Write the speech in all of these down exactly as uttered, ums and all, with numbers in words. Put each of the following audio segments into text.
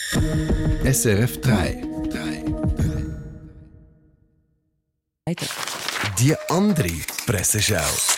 S R F drei. Die andere Presseschau.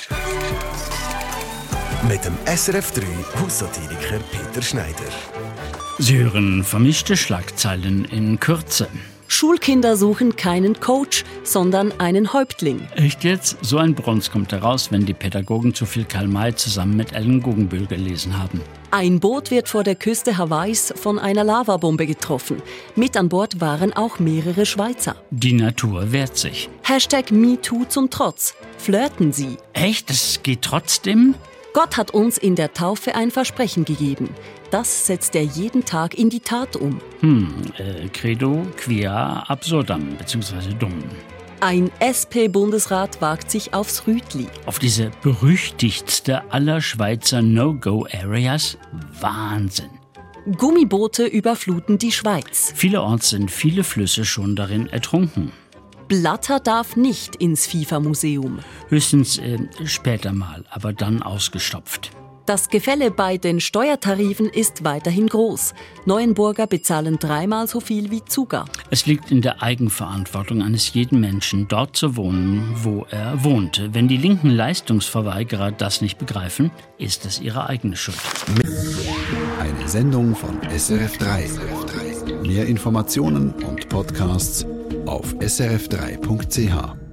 Mit dem S R F drei Haussatiriker Peter Schneider. Sie hören vermischte Schlagzeilen in Kürze. Schulkinder suchen keinen Coach, sondern einen Häuptling. Echt jetzt? So ein Brons kommt heraus, wenn die Pädagogen zu viel Karl May zusammen mit Ellen Guggenbühl gelesen haben. Ein Boot wird vor der Küste Hawaiis von einer Lavabombe getroffen. Mit an Bord waren auch mehrere Schweizer. Die Natur wehrt sich. Hashtag MeToo zum Trotz. Flirten Sie. Echt? Es geht trotzdem? Gott hat uns in der Taufe ein Versprechen gegeben. Das setzt er jeden Tag in die Tat um. Hm, äh, Credo quia absurdam, beziehungsweise dumm. Ein S P-Bundesrat wagt sich aufs Rütli. Auf diese berüchtigtste aller Schweizer No-Go-Areas? Wahnsinn. Gummiboote überfluten die Schweiz. Vielerorts sind viele Flüsse schon darin ertrunken. Blatter darf nicht ins FIFA-Museum. Höchstens äh, später mal, aber dann ausgestopft. Das Gefälle bei den Steuertarifen ist weiterhin groß. Neuenburger bezahlen dreimal so viel wie Zuger. Es liegt in der Eigenverantwortung eines jeden Menschen, dort zu wohnen, wo er wohnt. Wenn die linken Leistungsverweigerer das nicht begreifen, ist es ihre eigene Schuld. Eine Sendung von S R F drei. Mehr Informationen und Podcasts auf s r f drei punkt c h.